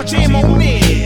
jam on in.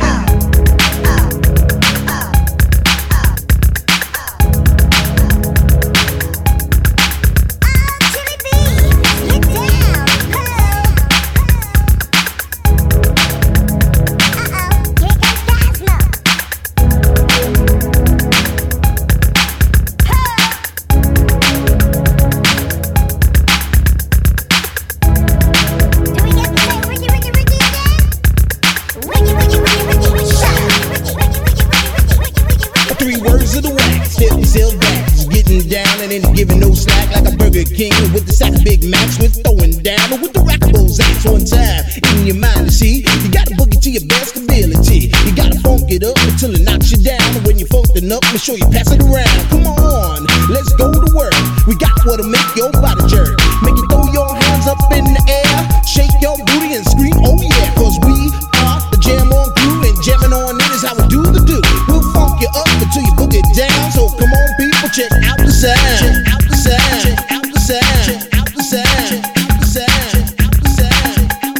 Giving no slack like a Burger King with the sack of Big Macs. With throwing down with the rockables acts on time. In your mind, see, you gotta boogie to your best ability. You gotta funk it up until it knocks you down. When you're funkin' up, make sure you pass it around. Come on, let's go to work. We got what'll make your body jerk. Make you throw your hands up in the air, shake your booty and scream, oh yeah. Cause we are the Jam On Crew, and jamming on it is how we do the do. We'll funk you up until you book it down. So come on, people, check out the sound. Check out the sound. Check out the sound. Check out the sound. Check out the sound. Check out the sound.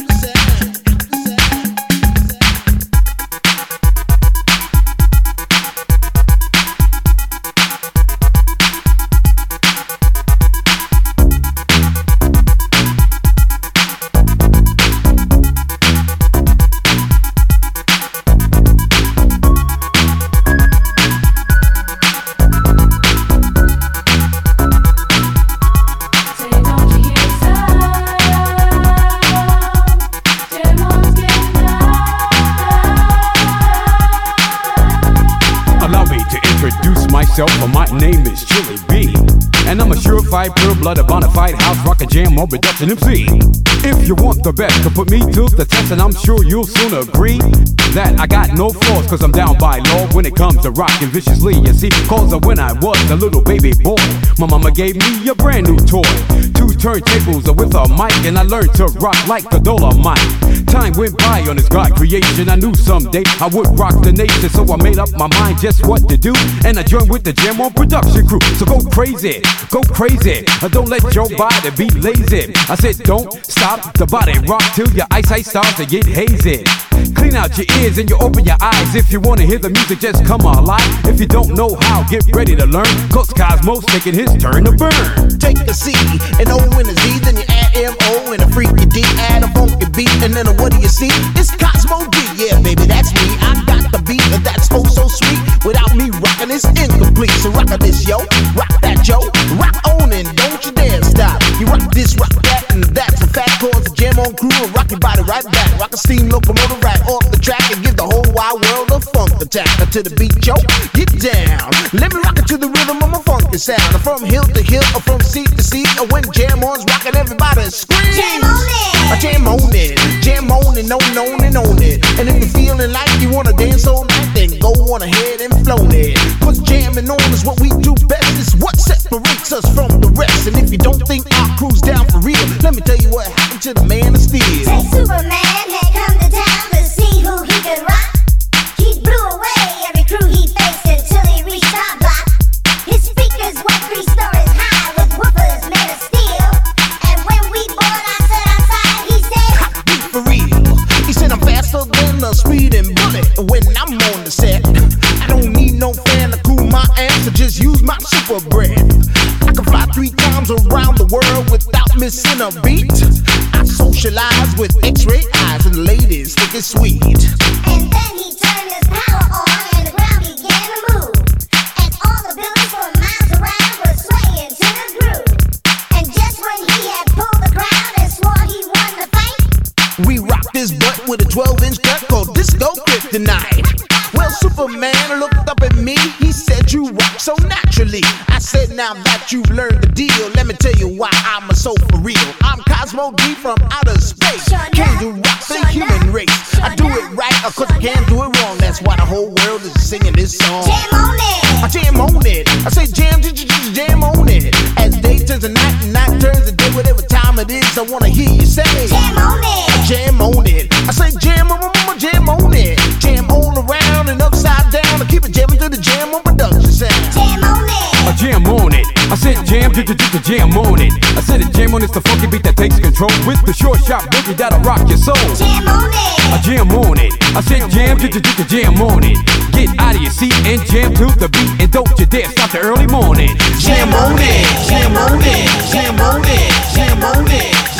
For my name is Chili B, and I'm a surefire, pure-blooded, bonafide house rocker jam on production MC. If you want the best, to put me to the test, and I'm sure you'll soon agree that I got no flaws, cause I'm down by law when it comes to rocking viciously. You see, cause of when I was a little baby boy, my mama gave me a brand new toy. 2 turntables with a mic, and I learned to rock like a Dolomite. Time went by on this God creation. I knew someday I would rock the nation, so I made up my mind just what to do, and I joined with the Jam On production crew. So go crazy, go crazy. Don't let your body be lazy. I said don't stop the body rock till your eyesight starts to get hazy. Clean out your ears and you open your eyes. If you wanna hear the music, just come alive. If you don't know how, get ready to learn, cause Cosmo's taking his turn to burn. Take a C, an O and a Z, then you add M-O and a freaky D, add a funky beat, and then what do you see? It's Cosmo D, yeah baby, that's me. I got the beat that's oh so sweet. Without me rocking, it's incomplete. So rock this, yo, rock that, yo, rock on and don't you dare stop. You rock this, rock that, and that's a fact. Cause the Jam On Crew will rock your body right back. Rock a steam locomotive right off the track and give the whole wide world a funk attack. To the beat, yo, get down. Let me rock it to the rhythm of my funky sound. From hill to hill, or from seat to seat. Or when Jam On's rocking, everybody screams. Jam on it. Jam on it. Jam on it, on and on it. And if you're feeling like you wanna dance all night, then go on ahead and flow it. Cause jamming on is what we do best. It's what separates us from the rest. And if you don't think our crew's down for real, let me tell you what happened to the Man of Steel. Say Superman had come to town to see who he could rock. He blew away every crew he faced until he reached our block. His speakers were 3 stories high with woofers made of steel. And when we bored outside, he said, Ha, be for real. He said I'm faster than a speeding bullet. When I'm on the set, I don't need no fan to cool my ass, so just use my super breath. I can fly 3 times around the world without missing a beat. I socialize with X-ray eyes and ladies think it's sweet. And then he turned his power on and the ground began to move. And all the buildings for miles around were swaying to the groove. And just when he had pulled the crowd and swore he won the fight, we rock this butt with a 12-inch cut called Disco Kryptonite. Well, Superman looked up at me, he said you rock so naturally. I said now that you've learned the deal, let me tell you why I'm a so for real. I'm Cosmo D from outer space. Can't do rock the human race. I do it right, cause I can't do it wrong. That's why the whole world is singing this song. jam on it. I jam on it. I say jam, jam on it. As day turns to night and night turns to day, whatever time it is, I wanna hear you say Jam on it. Jam on it. I say jam on it. Jam all around and upside down. I keep it jamming to the Jam On production sound. Jam on it. I jam on it. I said jam, jam on it. I said it jam on it's the funky beat that takes control with the short shot boogie that'll rock your soul. Jam on it. A jam on it. I said jam, jam on it. Get out of your seat and jam to the beat, and don't you dare stop the early morning. Jam on it, jam on it, jam on it, jam on it.